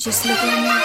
Just look at me.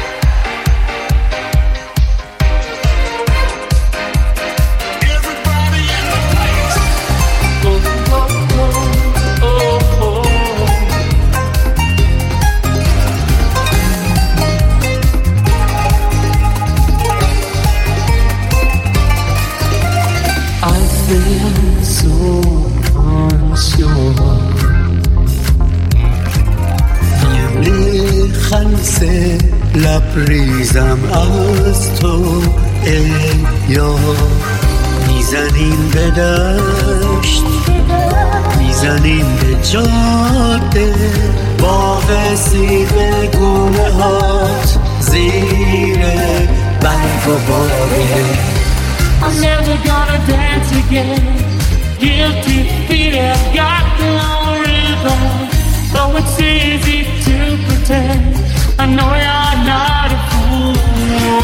لبریزم از تو ای یار، میزنیم به دشت، میزنیم به جاده، باغ سیب گونه هات زیر برگ و باره. I'm never gonna dance again. Guilty feet have got no rhythm. Though it's easy to pretend, I know you're not a fool.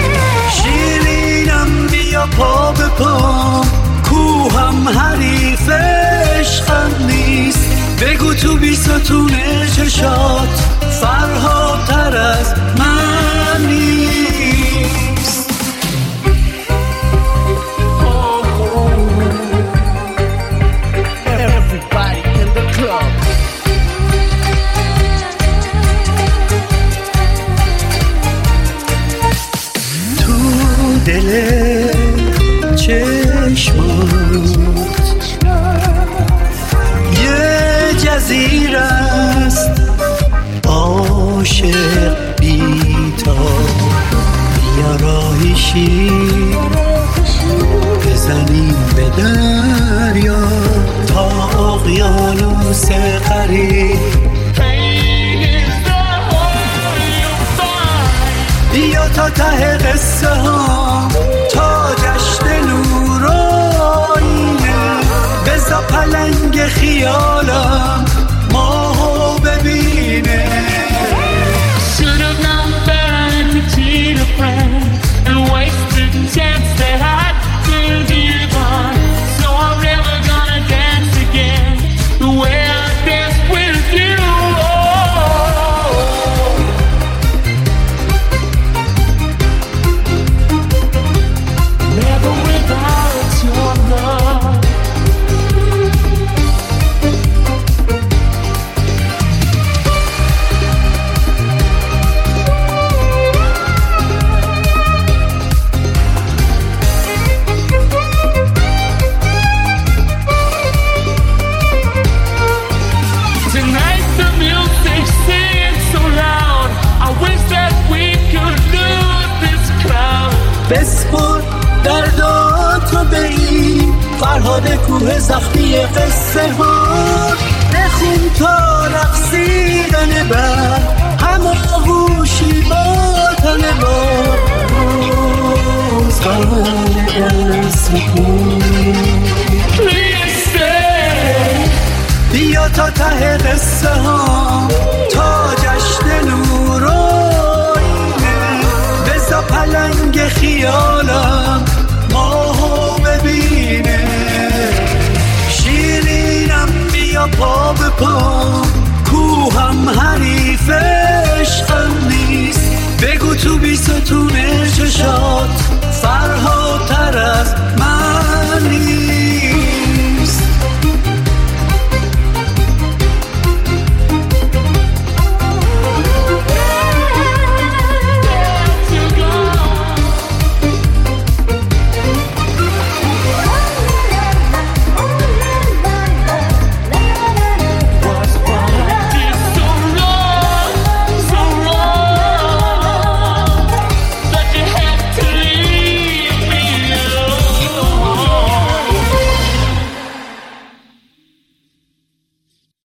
شیرینم بیا پا به پا، کوهم حریف عشقم نیست. بگو تو بی ستون چشات فرهادتر از من نیست. Everybody in the club. دل چشمات یه جزیره است، عاشق بی تا بیا راهیشی بزنیم به دریا تا اقیانوس قریب. بیا تا ته قصه ها، تا جشن نور و آینه، بزا پلنگ خیالم ماهو ببینه. Should have known better to cheat a friend and waste the chance that I could give on. So I'm never gonna dance again the way I danced with you. Never without your love. Tonight the music's singing so loud. I wish that we could lose this crowd. بسپر درداتو به این فرهاد کوه زخمی قصه ها، بخون تا رقصیدن بر هماغوشی با تن بار. روزگار دل سکون Please stay. بیا تا ته قصه ها، تا جشن نور و آینه، بزا پلنگ خیالم ماهو ببینه. شیرینم بیا پا به پا،